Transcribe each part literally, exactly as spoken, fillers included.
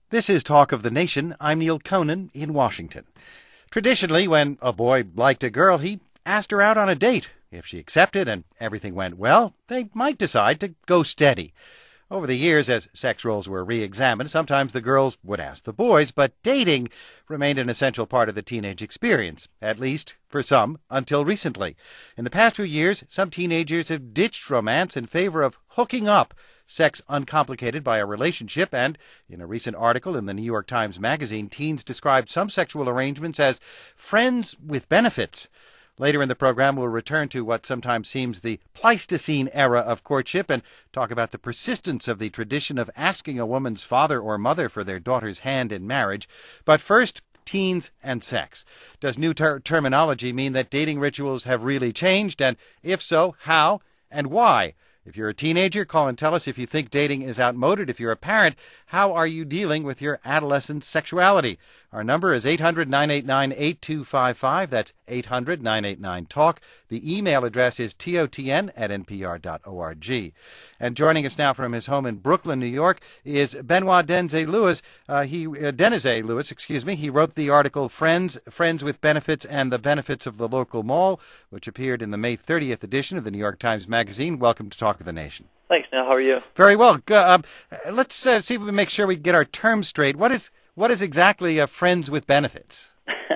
This is Talk of the Nation. I'm Neil Conan in Washington. Traditionally, when a boy liked a girl, he asked her out on a date. If she accepted and everything went well, they might decide to go steady. Over the years, as sex roles were re-examined, sometimes the girls would ask the boys, but dating remained an essential part of the teenage experience, at least for some, until recently. In the past few years, some teenagers have ditched romance in favor of hooking up, sex uncomplicated by a relationship, and in a recent article in the New York Times Magazine, teens described some sexual arrangements as friends with benefits. Later in the program, we'll return to what sometimes seems the Pleistocene era of courtship and talk about the persistence of the tradition of asking a woman's father or mother for their daughter's hand in marriage. But first, teens and sex. Does new ter- terminology mean that dating rituals have really changed? And if so, how and why? If you're a teenager, call and tell us if you think dating is outmoded. If you're a parent, how are you dealing with your adolescent sexuality? Our number is eight hundred, nine eight nine, eight two five five. That's eight hundred, nine eight nine, talk. The email address is totn at npr dot org. And joining us now from his home in Brooklyn, New York, is Benoit Denze Lewis. Uh, he uh, Denze Lewis, excuse me. He wrote the article "Friends, Friends with Benefits and the Benefits of the Local Mall," which appeared in the May thirtieth edition of the New York Times Magazine. Welcome to Talk of the Nation. Thanks, Neil. How are you? Very well. Uh, let's uh, see if we can make sure we get our terms straight. What is what is exactly uh, friends with benefits?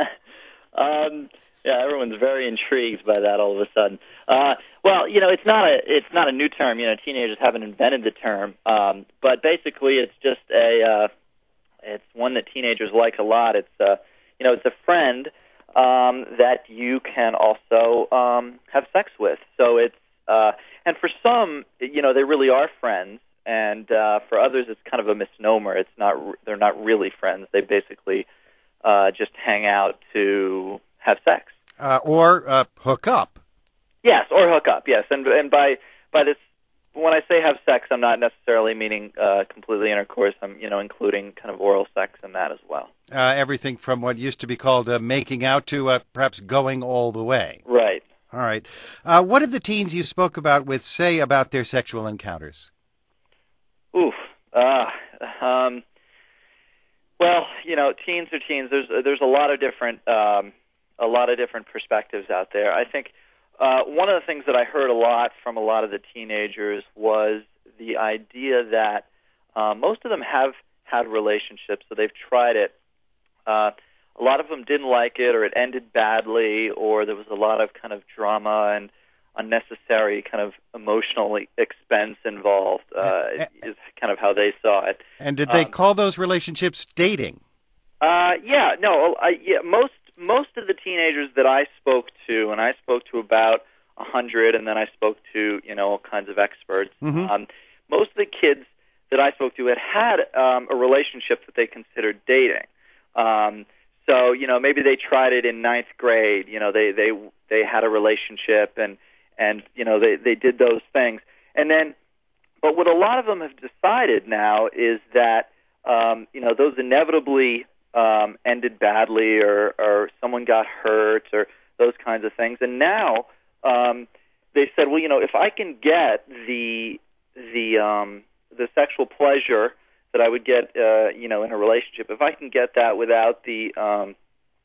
um, yeah, everyone's very intrigued by that all of a sudden. Uh, well, you know, it's not a it's not a new term. You know, teenagers haven't invented the term, um, but basically, it's just a uh, it's one that teenagers like a lot. It's uh, you know, it's a friend um, that you can also um, have sex with. So it's uh, and for some, you know, they really are friends. And uh, for others, it's kind of a misnomer. It's not; they're not really friends. They basically uh, just hang out to have sex, uh, or uh, hook up. Yes, or hook up. Yes, and and by by this, when I say have sex, I'm not necessarily meaning uh, completely intercourse. I'm you know including kind of oral sex in that as well. Uh, everything from what used to be called uh, making out to uh, perhaps going all the way. Right. All right. Uh, what did the teens you spoke about with say about their sexual encounters? Oof. Uh, um, well, you know, teens are teens. There's there's a lot of different um, a lot of different perspectives out there. I think uh, one of the things that I heard a lot from a lot of the teenagers was the idea that uh, most of them have had relationships, so they've tried it. Uh, a lot of them didn't like it, or it ended badly, or there was a lot of kind of drama and unnecessary kind of emotional expense involved, uh, is kind of how they saw it. And did they um, call those relationships dating? Uh, yeah, no, I, yeah, most most of the teenagers that I spoke to, and I spoke to about a hundred, and then I spoke to, you know, all kinds of experts, mm-hmm. um, most of the kids that I spoke to had had um, a relationship that they considered dating. Um, so, you know, maybe they tried it in ninth grade, you know, they, they, they had a relationship, and And, you know, they, they did those things. And then, but what a lot of them have decided now is that, um, you know, those inevitably um, ended badly, or, or someone got hurt, or those kinds of things. And now um, they said, well, you know, if I can get the the um, the sexual pleasure that I would get, uh, you know, in a relationship, if I can get that without the um,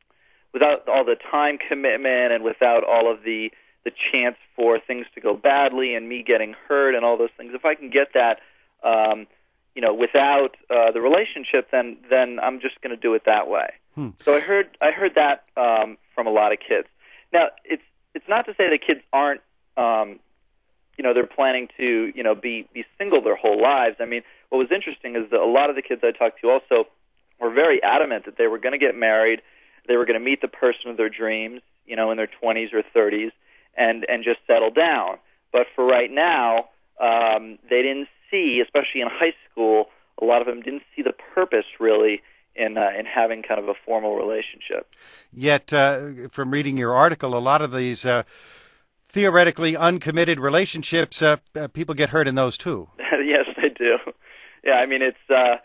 without all the time commitment and without all of the the chance for things to go badly and me getting hurt and all those things, if I can get that, um, you know, without uh, the relationship, then then I'm just going to do it that way. Hmm. So I heard I heard that um, from a lot of kids. Now, it's it's not to say that kids aren't, um, you know, they're planning to, you know, be be single their whole lives. I mean, what was interesting is that a lot of the kids I talked to also were very adamant that they were going to get married, they were going to meet the person of their dreams, you know, in their twenties or thirties. And, and just settle down. But for right now, um, they didn't see, especially in high school, a lot of them didn't see the purpose really in uh, in having kind of a formal relationship. Yet, uh, from reading your article, a lot of these uh, theoretically uncommitted relationships, uh, uh, people get hurt in those too. Yes, they do. Yeah, I mean it's uh,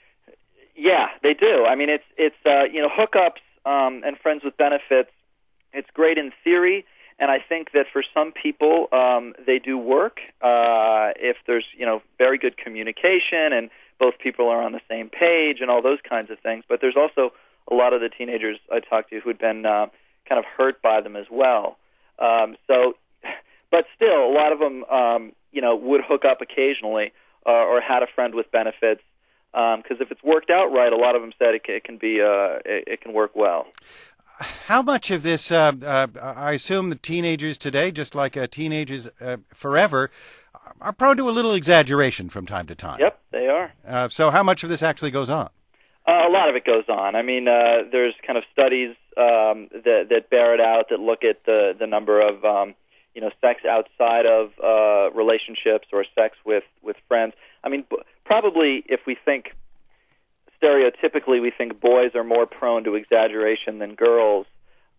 yeah, they do. I mean it's it's uh, you know hookups um, and friends with benefits. It's great in theory. And I think that for some people, um, they do work uh, if there's, you know, very good communication and both people are on the same page and all those kinds of things. But there's also a lot of the teenagers I talked to who'd been uh, kind of hurt by them as well. Um, so, but still, a lot of them, um, you know, would hook up occasionally uh, or had a friend with benefits. Because um, if it's worked out right, a lot of them said it, it can be, uh, it, it can work well. How much of this, uh, uh, I assume the teenagers today, just like uh, teenagers uh, forever, are prone to a little exaggeration from time to time. Yep, they are. Uh, so how much of this actually goes on? Uh, a lot of it goes on. I mean, uh, there's kind of studies um, that, that bear it out, that look at the, the number of, um, you know, sex outside of uh, relationships or sex with, with friends. I mean, b- probably if we think, stereotypically, we think boys are more prone to exaggeration than girls.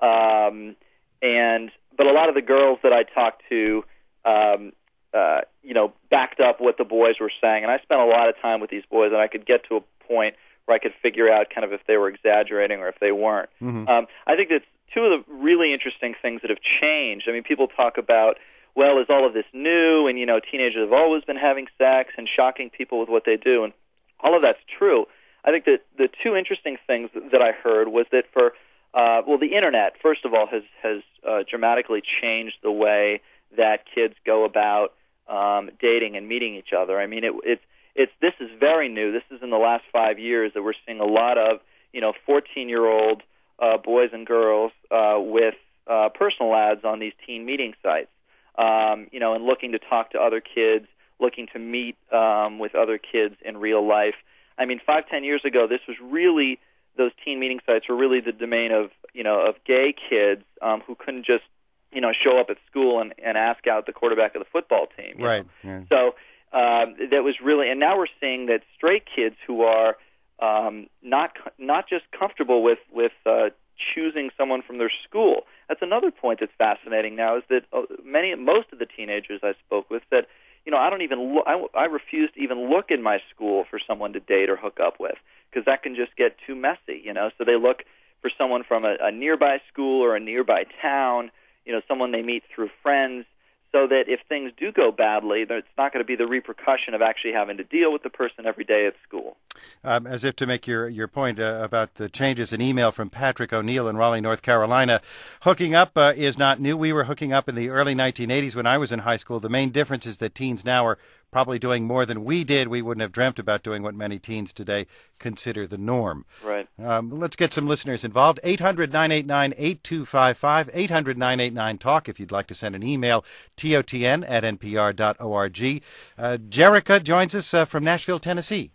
Um, and but a lot of the girls that I talked to, um, uh, you know, backed up what the boys were saying. And I spent a lot of time with these boys, and I could get to a point where I could figure out kind of if they were exaggerating or if they weren't. Mm-hmm. Um, I think that's two of the really interesting things that have changed. I mean, people talk about, well, is all of this new? And, you know, teenagers have always been having sex and shocking people with what they do. And all of that's true. I think that the two interesting things that I heard was that for, uh, well, the Internet, first of all, has, has uh, dramatically changed the way that kids go about um, dating and meeting each other. I mean, it, it's, it's, this is very new. This is in the last five years that we're seeing a lot of, you know, fourteen-year-old uh, boys and girls uh, with uh, personal ads on these teen meeting sites, um, you know, and looking to talk to other kids, looking to meet um, with other kids in real life. I mean, five, ten years ago, this was really, those teen meeting sites were really the domain of, you know, of gay kids um, who couldn't just, you know, show up at school and, and ask out the quarterback of the football team. Right. Yeah. So um, that was really, and now we're seeing that straight kids who are um, not not just comfortable with with uh, choosing someone from their school. That's another point that's fascinating now, is that uh, many, most of the teenagers I spoke with said, you know, I don't even look, I, I refuse to even look in my school for someone to date or hook up with, because that can just get too messy, you know. So they look for someone from a, a nearby school or a nearby town, you know, someone they meet through friends, so that if things do go badly, it's not going to be the repercussion of actually having to deal with the person every day at school. Um, as if to make your your point uh, about the changes, an email from Patrick O'Neill in Raleigh, North Carolina. Hooking up uh, is not new. We were hooking up in the early nineteen eighties when I was in high school. The main difference is that teens now are probably doing more than we did. We wouldn't have dreamt about doing what many teens today consider the norm. Right. Um, let's get some listeners involved. eight hundred, nine eight nine, eight two five five, eight hundred, nine eight nine, talk if you'd like to send an email, T O T N at N P R dot org. Uh, Jerica joins us uh, from Nashville, Tennessee.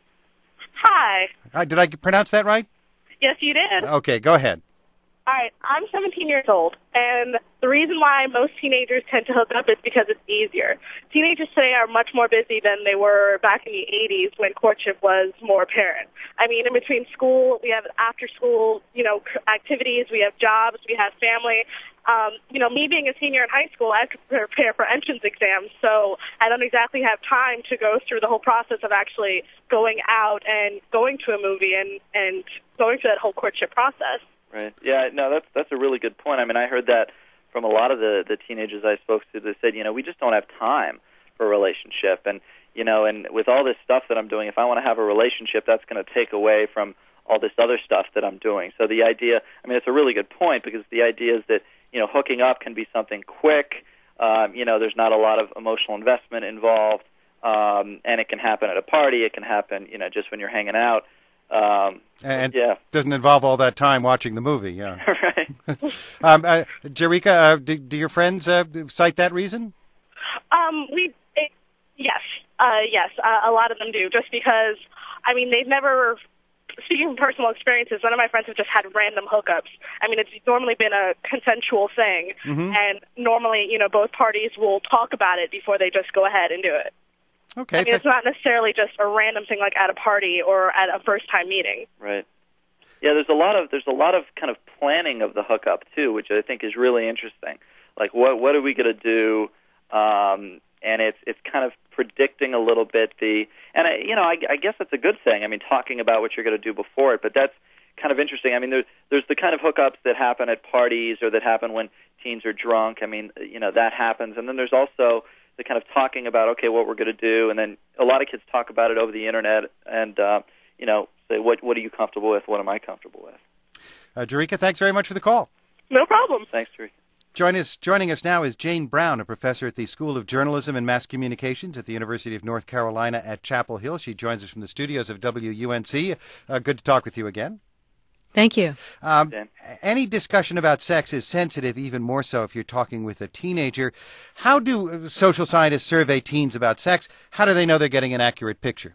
Hi. Uh, did I pronounce that right? Yes, you did. Okay, go ahead. All right, I'm seventeen years old, and the reason why most teenagers tend to hook up is because it's easier. Teenagers today are much more busy than they were back in the eighties when courtship was more apparent. I mean, in between school, we have after-school, you know, activities, we have jobs, we have family. Um, you know, me being a senior in high school, I have to prepare for entrance exams, so I don't exactly have time to go through the whole process of actually going out and going to a movie and, and going through that whole courtship process. Right. Yeah, no, that's that's a really good point. I mean, I heard that from a lot of the, the teenagers I spoke to. They said, you know, we just don't have time for a relationship. And, you know, and with all this stuff that I'm doing, if I want to have a relationship, that's going to take away from all this other stuff that I'm doing. So the idea, I mean, it's a really good point, because the idea is that, you know, hooking up can be something quick. Um, you know, there's not a lot of emotional investment involved. Um, and it can happen at a party. It can happen, you know, just when you're hanging out. Um, and yeah. doesn't involve all that time watching the movie, yeah. Right. um, uh, Jerica, uh, do, do your friends uh, cite that reason? Um, we, it, yes, uh, yes, uh, a lot of them do, just because, I mean, they've never, speaking from personal experiences, none of my friends have just had random hookups. I mean, it's normally been a consensual thing, mm-hmm. and normally, you know, both parties will talk about it before they just go ahead and do it. Okay. I mean, it's not necessarily just a random thing like at a party or at a first-time meeting. Right. Yeah, there's a lot of there's a lot of kind of planning of the hookup too, which I think is really interesting. Like, what what are we going to do? Um, and it's it's kind of predicting a little bit the and I, you know I, I guess that's a good thing. I mean, talking about what you're going to do before it, but that's kind of interesting. I mean, there's there's the kind of hookups that happen at parties or that happen when teens are drunk. I mean, you know, that happens, and then there's also the kind of talking about, okay, what we're going to do, and then a lot of kids talk about it over the internet and, uh, you know, say, what what are you comfortable with? What am I comfortable with? Uh, Jericka, thanks very much for the call. No problem. Thanks, Jericka. Join us, joining us now is Jane Brown, a professor at the School of Journalism and Mass Communications at the University of North Carolina at Chapel Hill. She joins us from the studios of W U N C. Uh, good to talk with you again. Thank you. Um, any discussion about sex is sensitive, even more so if you're talking with a teenager. How do social scientists survey teens about sex? How do they know they're getting an accurate picture?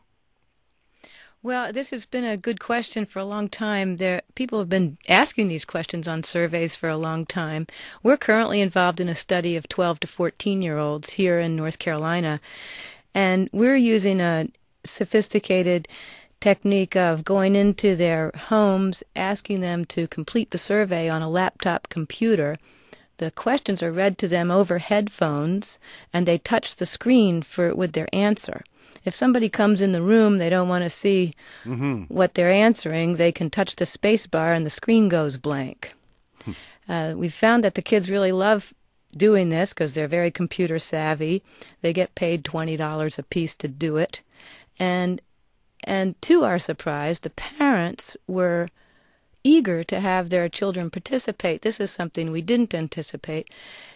Well, this has been a good question for a long time. There, people have been asking these questions on surveys for a long time. We're currently involved in a study of twelve to fourteen-year-olds here in North Carolina, and we're using a sophisticated technique of going into their homes, asking them to complete the survey on a laptop computer. The questions are read to them over headphones, and they touch the screen for with their answer. If somebody comes in the room, they don't want to see mm-hmm. what they're answering, they can touch the space bar and the screen goes blank. uh, we've found that the kids really love doing this because they're very computer savvy. They get paid twenty dollars a piece to do it. And, and to our surprise, the parents were eager to have their children participate. This is something we didn't anticipate,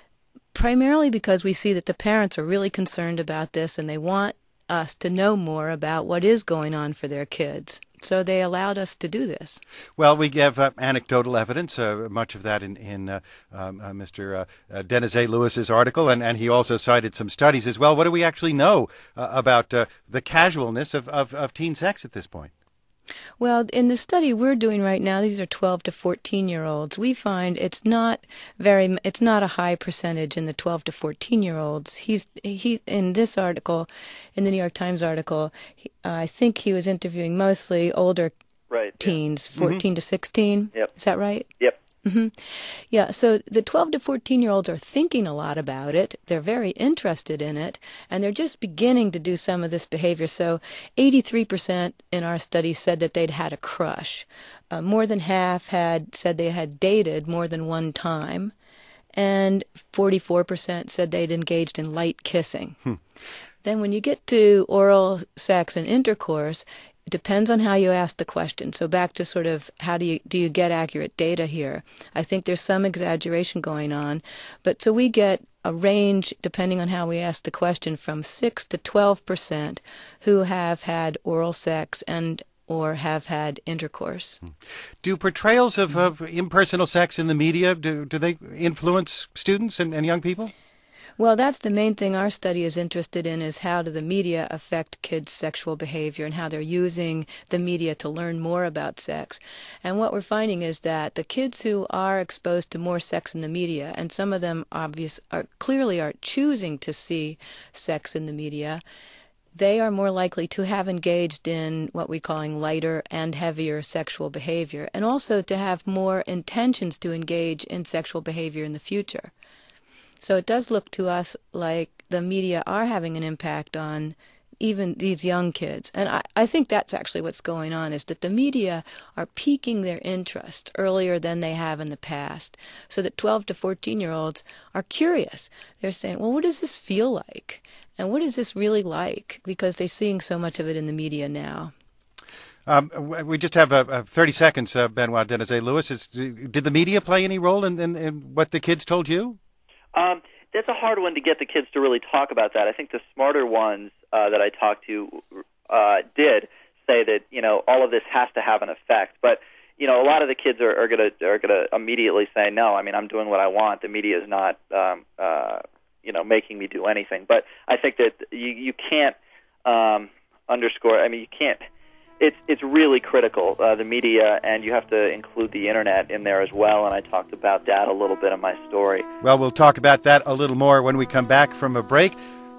primarily because we see that the parents are really concerned about this and they want us to know more about what is going on for their kids. So they allowed us to do this. Well, we have uh, anecdotal evidence, uh, much of that in, in uh, um, uh, Mister Uh, uh, Denizé Lewis's article, and, and he also cited some studies as well. What do we actually know uh, about uh, the casualness of, of, of teen sex at this point? Well, in the study we're doing right now, these are twelve to fourteen-year-olds. We find it's not very, it's not a high percentage in the twelve to fourteen-year-olds. He's he in this article, in the New York Times article, he, uh, I think he was interviewing mostly older right, teens, yeah. fourteen mm-hmm. to sixteen. Yep. Is that right? Yep. Mm-hmm. Yeah, so the twelve to fourteen-year-olds are thinking a lot about it. They're very interested in it, and they're just beginning to do some of this behavior. So eighty-three percent in our study said that they'd had a crush. Uh, more than half had said they had dated more than one time, and forty-four percent said they'd engaged in light kissing. Hmm. Then when you get to oral sex and intercourse, it depends on how you ask the question. So back to sort of how do you do you get accurate data here? I think there's some exaggeration going on. But so we get a range, depending on how we ask the question, from six to twelve percent who have had oral sex and or have had intercourse. Do portrayals of, of impersonal sex in the media, do, do they influence students and, and young people? Well, that's the main thing our study is interested in, is how do the media affect kids' sexual behavior and how they're using the media to learn more about sex. And what we're finding is that the kids who are exposed to more sex in the media, and some of them obvious are clearly are choosing to see sex in the media, they are more likely to have engaged in what we're calling lighter and heavier sexual behavior, and also to have more intentions to engage in sexual behavior in the future. So it does look to us like the media are having an impact on even these young kids. And I, I think that's actually what's going on, is that the media are piquing their interest earlier than they have in the past, so that twelve to fourteen-year-olds are curious. They're saying, well, what does this feel like? And what is this really like? Because they're seeing so much of it in the media now. Um, we just have uh, uh, thirty seconds, uh, Benoit Denizé Lewis. Is, did the media play any role in, in, in what the kids told you? Um, that's a hard one to get the kids to really talk about that. I think the smarter ones uh, that I talked to uh, did say that, you know, all of this has to have an effect. But, you know, a lot of the kids are, are going to are going to immediately say, no, I mean, I'm doing what I want. The media is not, um, uh, you know, making me do anything. But I think that you, you can't um, underscore, I mean, you can't. It's it's really critical, uh, the media, and you have to include the Internet in there as well, and I talked about that a little bit in my story. Well, we'll talk about that a little more when we come back from a break.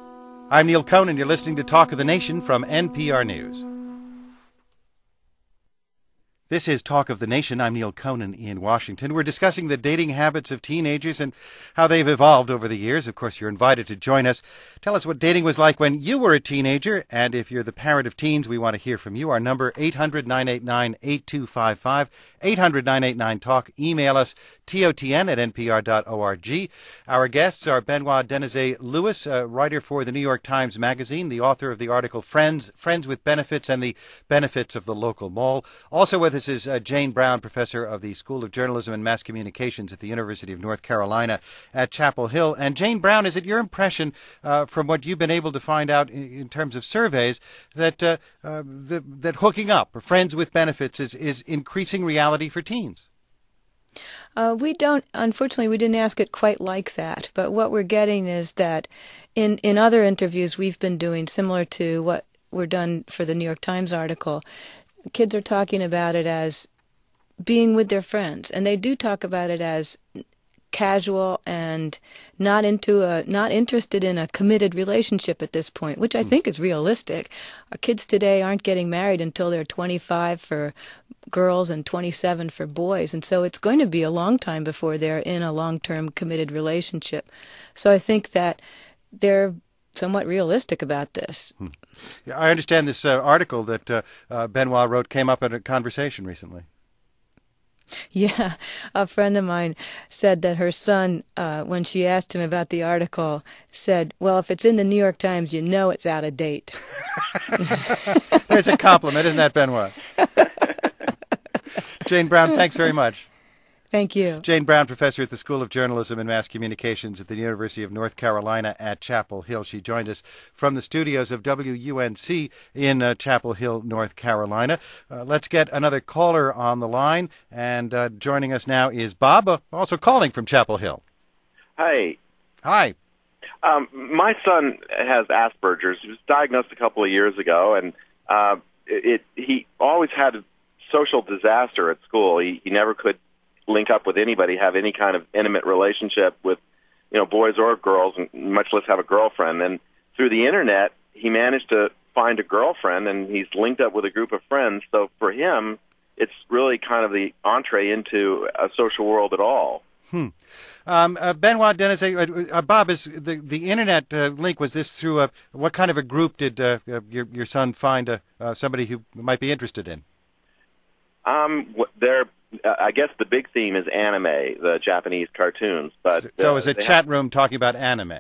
I'm Neil Conan. You're listening to Talk of the Nation from N P R News. This is Talk of the Nation. I'm Neil Conan in Washington. We're discussing the dating habits of teenagers and how they've evolved over the years. Of course, you're invited to join us. Tell us what dating was like when you were a teenager. And if you're the parent of teens, we want to hear from you. Our number, eight hundred, nine eight nine, eight two five five, eight hundred, nine eight nine, talk. Email us, T O T N at N P R dot org. Our guests are Benoit Denezet-Lewis, a writer for the New York Times Magazine, the author of the article Friends, Friends with Benefits and the Benefits of the Local Mall. Also with us is uh, Jane Brown, professor of the School of Journalism and Mass Communications at the University of North Carolina at Chapel Hill. And Jane Brown, is it your impression, uh, from what you've been able to find out in, in terms of surveys, that uh, uh, the, that hooking up or friends with benefits is, is increasing reality for teens? Uh, we don't, unfortunately, we didn't ask it quite like that. But what we're getting is that in, in other interviews we've been doing, similar to what were done for the New York Times article, kids are talking about it as being with their friends, and they do talk about it as casual and not into a not interested in a committed relationship at this point, which I think is realistic. Our kids today aren't getting married until they're twenty-five for girls and twenty-seven for boys, and so it's going to be a long time before they're in a long-term committed relationship. So I think that they're somewhat realistic about this. Hmm. Yeah, I understand this uh, article that uh, uh, Benoit wrote came up at a conversation recently. Yeah, a friend of mine said that her son, uh, when she asked him about the article, said, well, if it's in the New York Times, you know it's out of date. There's a compliment, isn't that, Benoit? Jane Brown, thanks very much. Thank you. Jane Brown, professor at the School of Journalism and Mass Communications at the University of North Carolina at Chapel Hill. She joined us from the studios of W U N C in uh, Chapel Hill, North Carolina. Uh, let's get another caller on the line. And uh, joining us now is Bob, uh, also calling from Chapel Hill. Hi. Hi. Um, my son has Asperger's. He was diagnosed a couple of years ago, and uh, it, it he always had a social disaster at school. He, he never could link up with anybody, have any kind of intimate relationship with, you know, boys or girls, and much less have a girlfriend. And through the internet, he managed to find a girlfriend, and he's linked up with a group of friends. So for him, it's really kind of the entree into a social world at all. Hmm. Um, uh, Benoit Denezet, uh, uh, Bob, is the the internet uh, link, was this through a, what kind of a group did uh, uh, your your son find a, uh, somebody who might be interested in? Um, there. Uh, I guess the big theme is anime, the Japanese cartoons. But so, so uh, it was a chat have, room talking about anime,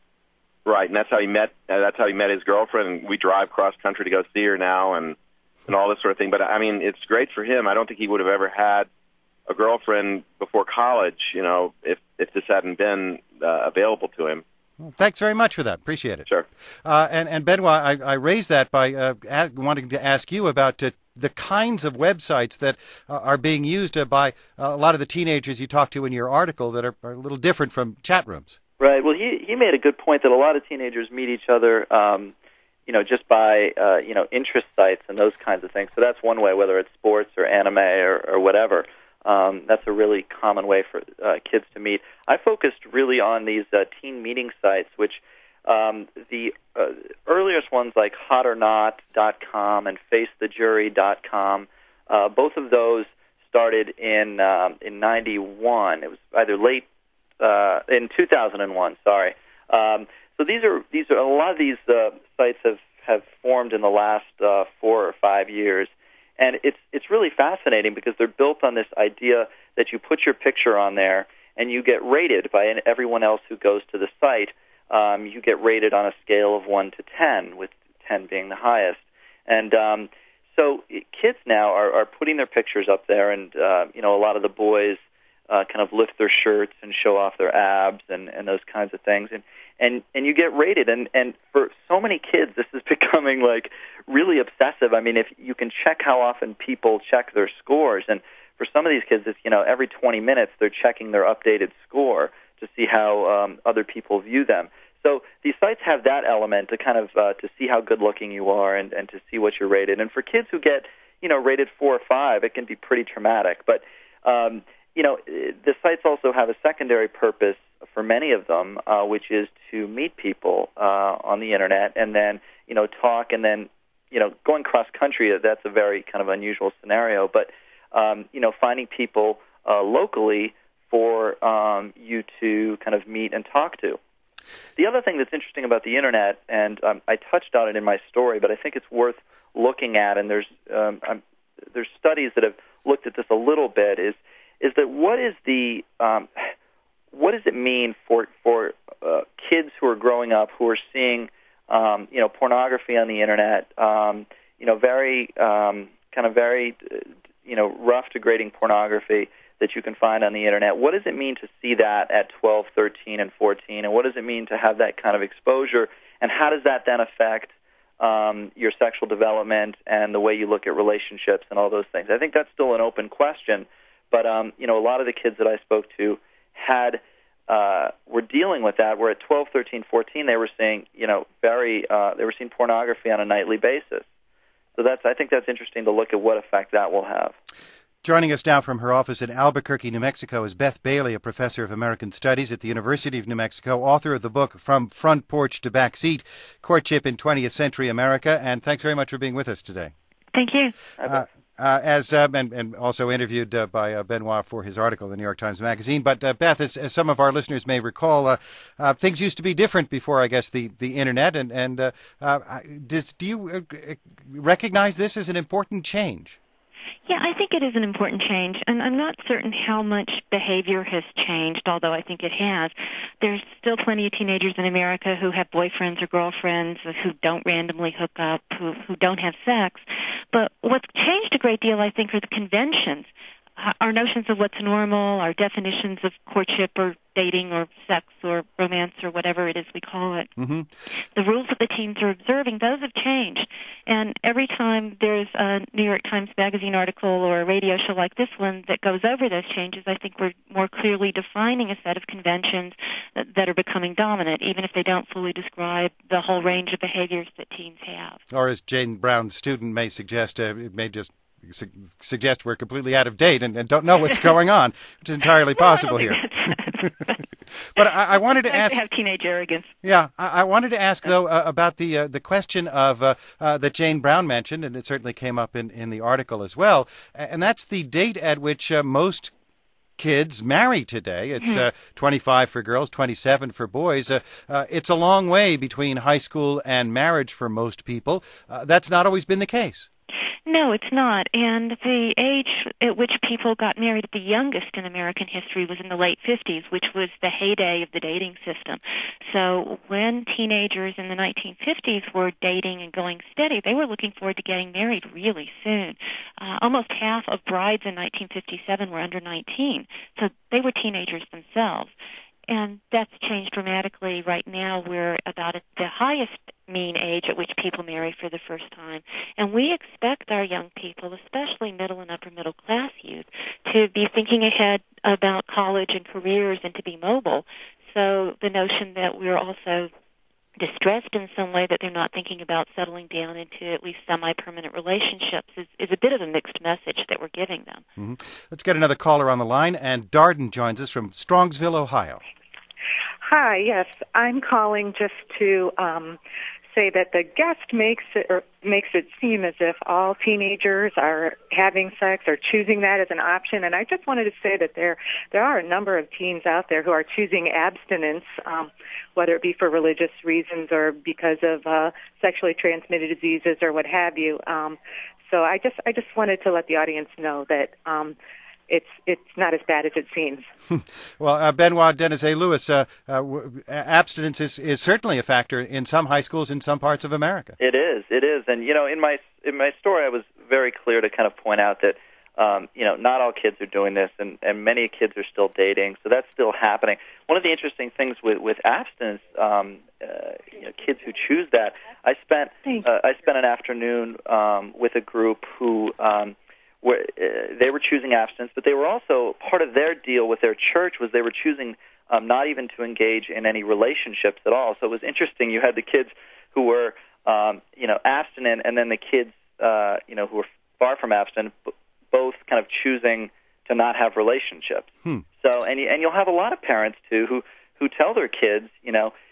right? And that's how he met. Uh, that's how he met his girlfriend. And we drive cross country to go see her now, and and all this sort of thing. But I mean, it's great for him. I don't think he would have ever had a girlfriend before college, you know, if if this hadn't been uh, available to him. Well, thanks very much for that. Appreciate it. Sure. Uh, and and Benoit, I, I raised that by uh, a- wanting to ask you about uh, the kinds of websites that uh, are being used uh, by uh, a lot of the teenagers you talked to in your article that are, are a little different from chat rooms. Right. Well, he he made a good point that a lot of teenagers meet each other, um, you know, just by uh, you know interest sites and those kinds of things. So that's one way, whether it's sports or anime or, or whatever. Um, that's a really common way for uh, kids to meet. I focused really on these uh, teen meeting sites, which um, the uh, earliest ones like hot or not dot com and face the jury dot com, uh, both of those started in um, in ninety-one. It was either late uh, in two thousand one. Sorry. Um, so these are these are a lot of these uh, sites have have formed in the last uh, four or five years. And it's it's really fascinating because they're built on this idea that you put your picture on there and you get rated by everyone else who goes to the site. Um, you get rated on a scale of one to ten, with ten being the highest. And um, so kids now are, are putting their pictures up there, and uh, you know a lot of the boys uh, kind of lift their shirts and show off their abs and, and those kinds of things. And and and you get rated, and and for so many kids, this is becoming like really obsessive. I mean, if you can check how often people check their scores, and for some of these kids, it's you know every twenty minutes they're checking their updated score to see how um, other people view them. So these sites have that element to kind of uh, to see how good looking you are and, and to see what you're rated. And for kids who get you know rated four or five, it can be pretty traumatic. But um, you know the sites also have a secondary purpose for many of them, uh, which is to meet people uh, on the internet and then you know talk and then you know going cross country. That's a very kind of unusual scenario, but um, you know, finding people uh, locally for um, you to kind of meet and talk to. The other thing that's interesting about the Internet, and um, I touched on it in my story, but I think it's worth looking at, and there's um, um, there's studies that have looked at this a little bit, is is that what is the um, what does it mean for for uh, kids who are growing up who are seeing um, you know pornography on the Internet, um, you know very um, kind of very uh, you know rough, degrading pornography that you can find on the Internet. What does it mean to see that at twelve, thirteen, and fourteen? And what does it mean to have that kind of exposure? And how does that then affect um, your sexual development and the way you look at relationships and all those things? I think that's still an open question. But, um, you know, a lot of the kids that I spoke to had uh, were dealing with that, where at twelve, thirteen, fourteen, they were seeing, you know, very, uh, they were seeing pornography on a nightly basis. So that's, I think that's interesting to look at what effect that will have. Joining us now from her office in Albuquerque, New Mexico, is Beth Bailey, a professor of American Studies at the University of New Mexico, author of the book From Front Porch to Back Seat, Courtship in twentieth Century America. And thanks very much for being with us today. Thank you. Uh, uh, as uh, and, and also interviewed uh, by uh, Benoit for his article in the New York Times Magazine. But uh, Beth, as, as some of our listeners may recall, uh, uh, things used to be different before, I guess, the, the Internet. And, and uh, uh, does, do you uh, recognize this as an important change? Yeah, I think it is an important change, and I'm not certain how much behavior has changed, although I think it has. There's still plenty of teenagers in America who have boyfriends or girlfriends, who don't randomly hook up, who, who don't have sex. But what's changed a great deal, I think, are the conventions. Our notions of what's normal, our definitions of courtship or dating or sex or romance or whatever it is we call it. Mm-hmm. The rules that the teens are observing, those have changed. And every time there's a New York Times Magazine article or a radio show like this one that goes over those changes, I think we're more clearly defining a set of conventions that, that are becoming dominant, even if they don't fully describe the whole range of behaviors that teens have. Or as Jane Brown's student may suggest, uh, it may just su- suggest we're completely out of date and, and don't know what's going on, which is entirely possible here. But I, I wanted to I ask. have teenage arrogance. Yeah, I, I wanted to ask though uh, about the uh, the question of uh, uh, that Jane Brown mentioned, and it certainly came up in, in the article as well, and that's the date at which uh, most kids marry today. It's uh, twenty-five for girls, twenty-seven for boys. Uh, uh, it's a long way between high school and marriage for most people. Uh, that's not always been the case. No, it's not. And the age at which people got married at the youngest in American history was in the late fifties, which was the heyday of the dating system. So when teenagers in the nineteen fifties were dating and going steady, they were looking forward to getting married really soon. Uh, almost half of brides in nineteen fifty-seven were under nineteen, so they were teenagers themselves. And that's changed dramatically. Right now we're about at the highest mean age at which people marry for the first time. And we expect our young people, especially middle and upper middle class youth, to be thinking ahead about college and careers and to be mobile. So the notion that we're also distressed in some way that they're not thinking about settling down into at least semi-permanent relationships is, is a bit of a mixed message that we're giving them. Mm-hmm. Let's get another caller on the line, and Darden joins us from Strongsville, Ohio. Hi, yes, I'm calling just to um, say that the guest makes it or makes it seem as if all teenagers are having sex or choosing that as an option, and I just wanted to say that there there are a number of teens out there who are choosing abstinence, um, whether it be for religious reasons or because of uh, sexually transmitted diseases or what have you. Um, so I just I just wanted to let the audience know that. Um, It's it's not as bad as it seems. Well, uh, Benoit Denizet-Lewis, uh, uh, w- abstinence is, is certainly a factor in some high schools in some parts of America. It is, it is, and you know, in my in my story, I was very clear to kind of point out that um, you know, not all kids are doing this, and, and many kids are still dating, so that's still happening. One of the interesting things with with abstinence, um, uh, you know, kids who choose that, I spent uh, I spent an afternoon um, with a group who. Um, Where, uh, they were choosing abstinence, but they were also, part of their deal with their church was they were choosing um, not even to engage in any relationships at all. So it was interesting. You had the kids who were, um, you know, abstinent, and then the kids, uh, you know, who were far from abstinent, b- both kind of choosing to not have relationships. Hmm. So, and you, and you'll have a lot of parents too who who tell their kids, you know,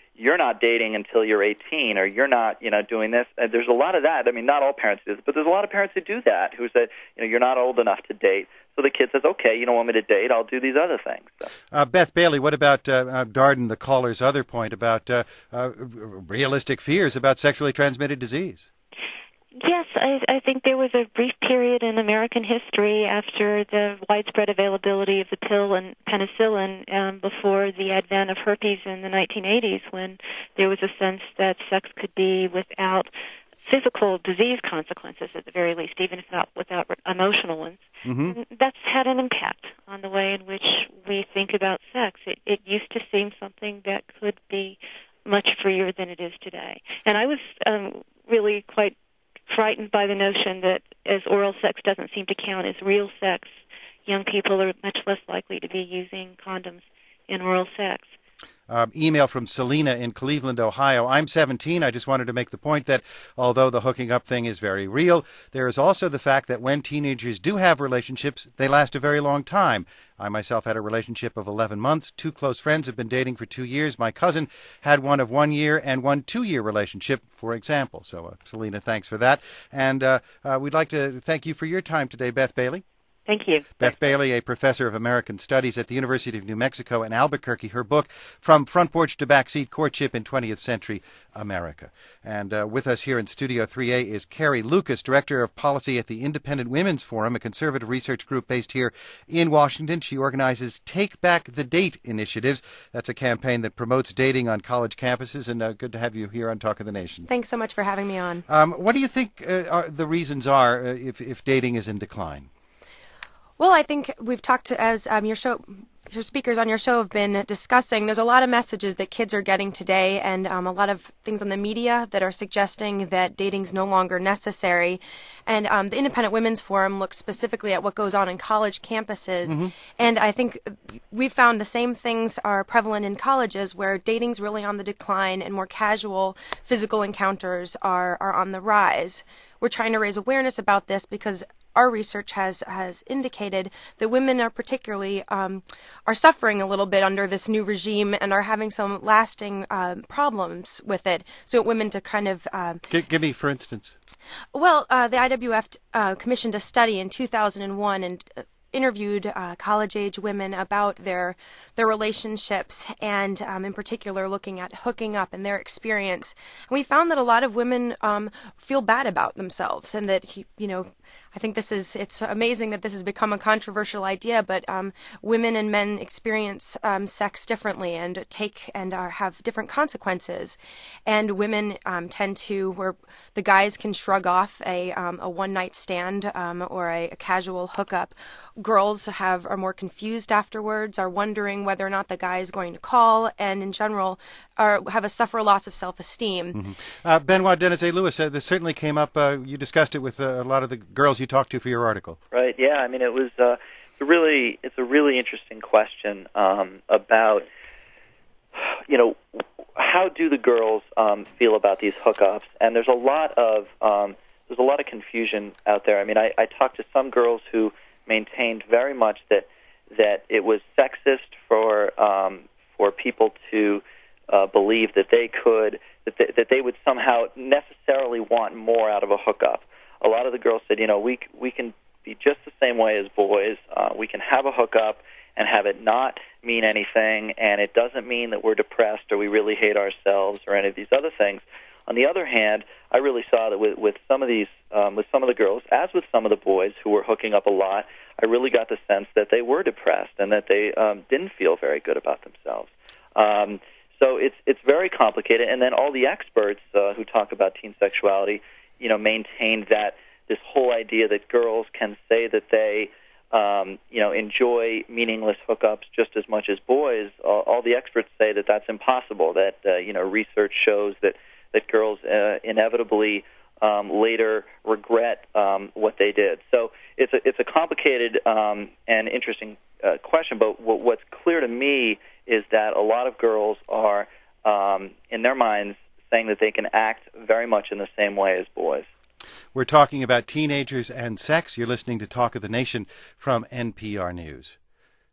you're not dating until you're eighteen, or you're not, you know, doing this. Uh, there's a lot of that. I mean, not all parents do this, but there's a lot of parents who do that, who say, you know, you're not old enough to date. So the kid says, okay, you don't want me to date, I'll do these other things. So. Uh, Beth Bailey, what about uh, uh, Darden, the caller's other point about uh, uh, realistic fears about sexually transmitted disease? Yes, I, I think there was a brief period in American history after the widespread availability of the pill and penicillin um, before the advent of herpes in the nineteen eighties, when there was a sense that sex could be without physical disease consequences, at the very least, even if not without emotional ones. Mm-hmm. That's had an impact on the way in which we think about sex. It, it used to seem something that could be much freer than it is today. And I was um, really quite frightened by the notion that as oral sex doesn't seem to count as real sex, young people are much less likely to be using condoms in oral sex. Um, email from Selena in Cleveland, Ohio. I'm seventeen. I just wanted to make the point that although the hooking up thing is very real, there is also the fact that when teenagers do have relationships, they last a very long time. I myself had a relationship of eleven months. Two close friends have been dating for two years. My cousin had one of one year and one two-year relationship, for example. So, uh, Selena, thanks for that. And uh, uh, we'd like to thank you for your time today, Beth Bailey. Thank you. Beth Bailey, a professor of American Studies at the University of New Mexico in Albuquerque. Her book, From Front Porch to Backseat, Courtship in twentieth Century America. And uh, with us here in Studio three A is Carrie Lucas, Director of Policy at the Independent Women's Forum, a conservative research group based here in Washington. She organizes Take Back the Date initiatives. That's a campaign that promotes dating on college campuses. And uh, good to have you here on Talk of the Nation. Thanks so much for having me on. Um, what do you think uh, are the reasons are uh, if, if dating is in decline? Well, I think we've talked to, as um, your show, your speakers on your show have been discussing, there's a lot of messages that kids are getting today, and um, a lot of things on the media that are suggesting that dating's no longer necessary. And um, the Independent Women's Forum looks specifically at what goes on in college campuses. Mm-hmm. And I think we've found the same things are prevalent in colleges, where dating's really on the decline and more casual physical encounters are, are on the rise. We're trying to raise awareness about this because our research has has indicated that women are particularly um, are suffering a little bit under this new regime and are having some lasting um, problems with it. So women to kind of um, G- give me, for instance. Well, uh, the I W F uh, commissioned a study in two thousand one and Uh, interviewed uh, college-age women about their their relationships, and um, in particular looking at hooking up and their experience. And we found that a lot of women um, feel bad about themselves, and that he, you know, I think this is it's amazing that this has become a controversial idea, but um, women and men experience um, sex differently and take and are, have different consequences. And women um, tend to, where the guys can shrug off a um, a one night stand um, or a, a casual hookup. Girls have are more confused afterwards, are wondering whether or not the guy is going to call, and in general are have a suffer a loss of self-esteem. Mm-hmm. Uh, Benoit Denizet-Lewis, uh, this certainly came up. Uh, you discussed it with uh, a lot of the girls you talked to for your article. Right. Yeah. I mean, it was uh, it's a really it's a really interesting question um, about you know how do the girls um, feel about these hookups, and there's a lot of um, there's a lot of confusion out there. I mean, I, I talked to some girls who maintained very much that that it was sexist for um, for people to uh, believe that they could that they, that they would somehow necessarily want more out of a hookup. A lot of the girls said, you know, we we can be just the same way as boys. Uh, we can have a hookup and have it not mean anything, and it doesn't mean that we're depressed or we really hate ourselves or any of these other things. On the other hand, I really saw that with, with some of these, um, with some of the girls, as with some of the boys who were hooking up a lot, I really got the sense that they were depressed and that they um, didn't feel very good about themselves. Um, so it's it's very complicated. And then all the experts uh, who talk about teen sexuality, you know, maintained that this whole idea that girls can say that they, um, you know, enjoy meaningless hookups just as much as boys. All, all the experts say that that's impossible. That uh, you know, research shows that. that girls uh, inevitably um, later regret um, what they did. So it's a it's a complicated um, and interesting uh, question. But w- what's clear to me is that a lot of girls are, um, in their minds, saying that they can act very much in the same way as boys. We're talking about teenagers and sex. You're listening to Talk of the Nation from N P R News.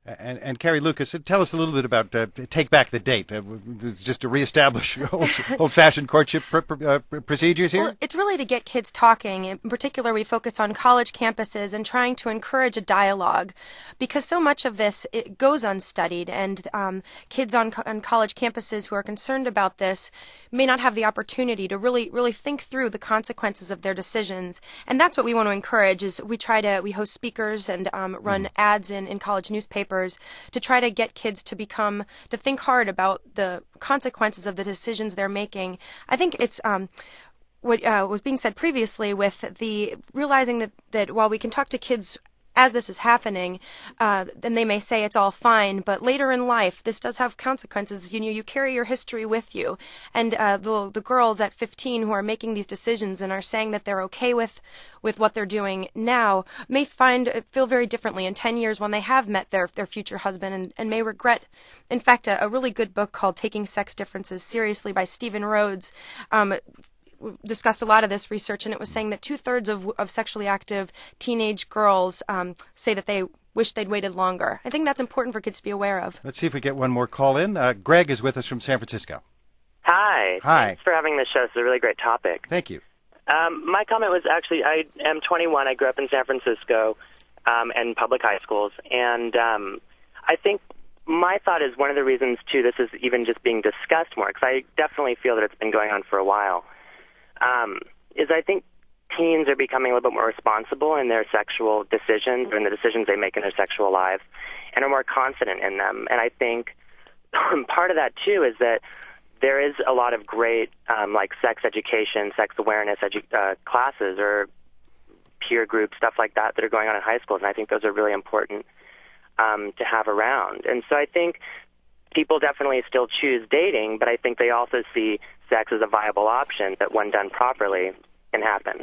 And, and Carrie Lucas, tell us a little bit about uh, Take Back the Date. Uh, it's just to reestablish old, old-fashioned courtship pr- pr- uh, procedures here? Well, it's really to get kids talking. In particular, we focus on college campuses and trying to encourage a dialogue, because so much of this it goes unstudied, and um, kids on, co- on college campuses who are concerned about this may not have the opportunity to really, really think through the consequences of their decisions. And that's what we want to encourage. Is we try to we host speakers and um, run mm. ads in, in college newspapers to try to get kids to become, to think hard about the consequences of the decisions they're making. I think it's um, what uh, was being said previously with the realizing that, that while we can talk to kids as this is happening, uh, then they may say it's all fine, but later in life, this does have consequences. You know, you carry your history with you. And uh, the, the girls at fifteen who are making these decisions and are saying that they're okay with, with what they're doing now may find, feel very differently in ten years when they have met their, their future husband and, and may regret. In fact, a, a really good book called Taking Sex Differences Seriously by Stephen Rhodes um, discussed a lot of this research, and it was saying that two-thirds of, of sexually active teenage girls um, say that they wish they'd waited longer. I think that's important for kids to be aware of. Let's see if we get one more call in. Uh, Greg is with us from San Francisco. Hi. Hi. Thanks for having this show. It's a really great topic. Thank you. Um, my comment was actually, I am twenty-one. I grew up in San Francisco um, and public high schools, and um, I think my thought is one of the reasons, too, this is even just being discussed more, because I definitely feel that it's been going on for a while. Um, is I think teens are becoming a little bit more responsible in their sexual decisions or in the decisions they make in their sexual lives and are more confident in them. And I think part of that, too, is that there is a lot of great, um, like, sex education, sex awareness edu- uh, classes or peer groups, stuff like that, that are going on in high schools. And I think those are really important um, to have around. And so I think people definitely still choose dating, but I think they also see sex as a viable option that, when done properly, can happen.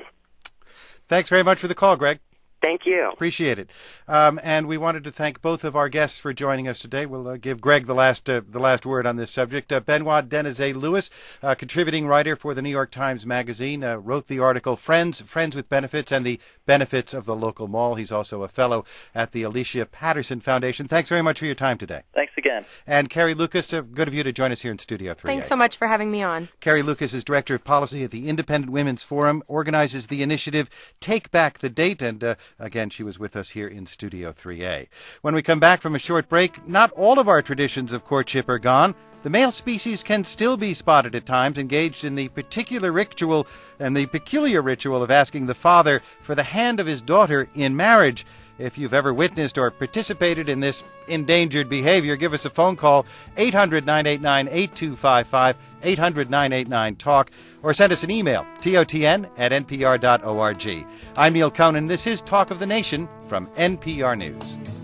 Thanks very much for the call, Greg. Thank you. Appreciate it. Um, and we wanted to thank both of our guests for joining us today. We'll uh, give Greg the last uh, the last word on this subject. Uh, Benoit Denizet-Lewis, uh, contributing writer for the New York Times Magazine, uh, wrote the article Friends, Friends with Benefits and the Benefits of the Local Mall. He's also a fellow at the Alicia Patterson Foundation. Thanks very much for your time today. Thanks again. And Carrie Lucas, uh, good of you to join us here in Studio three A. Thanks so much for having me on. Carrie Lucas is Director of Policy at the Independent Women's Forum, organizes the initiative Take Back the Date, and uh, again, she was with us here in Studio three A. When we come back from a short break, not all of our traditions of courtship are gone. The male species can still be spotted at times engaged in the particular ritual and the peculiar ritual of asking the father for the hand of his daughter in marriage. If you've ever witnessed or participated in this endangered behavior, give us a phone call, eight hundred, nine eight nine, eight two five five, eight hundred, nine eight nine, TALK, or send us an email, T O T N at N P R dot org. I'm Neil Conan. This is Talk of the Nation from N P R News.